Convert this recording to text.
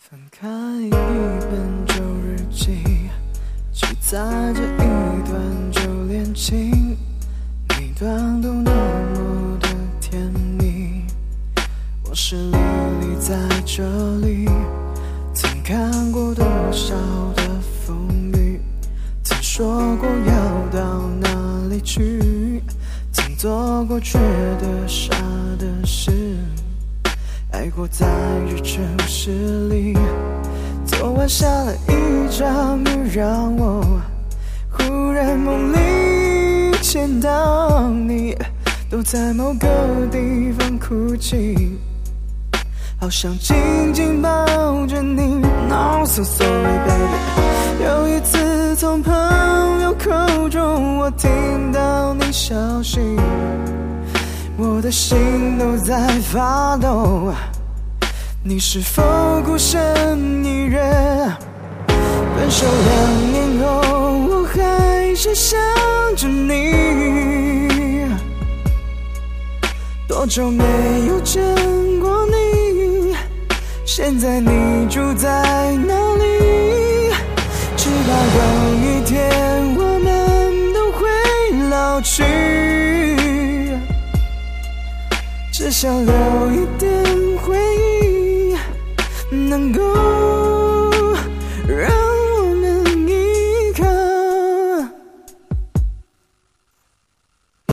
翻开一本旧日记，记载着一段旧恋情，每段都那么的甜蜜。往事历历在这里，曾看过多少的风雨，曾说过要到哪里去，曾做过觉得傻的事，爱过在日城市里。昨晚下了一场雨，让我忽然梦里见到你，都在某个地方哭泣，好想紧紧抱着你。 No so sorry baby， 有一次从朋友口中我听到你消息，我的心都在发抖，你是否孤身一人？分手2年后，我还是想着你，多久没有见过你，现在你住在哪里？只怕有一天我们都会老去，只想留一点回忆，能够